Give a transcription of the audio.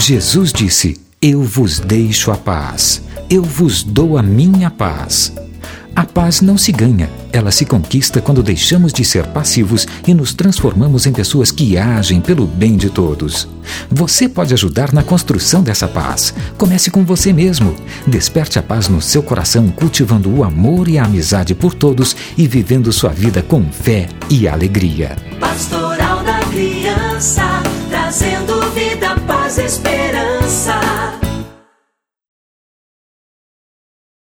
Jesus disse: Eu vos deixo a paz, eu vos dou a minha paz. A paz não se ganha, ela se conquista quando deixamos de ser passivos e nos transformamos em pessoas que agem pelo bem de todos. Você pode ajudar na construção dessa paz. Comece com você mesmo. Desperte a paz no seu coração, cultivando o amor e a amizade por todos e vivendo sua vida com fé e alegria. Pastoral da Criança, trazendo vida, paz e esperança.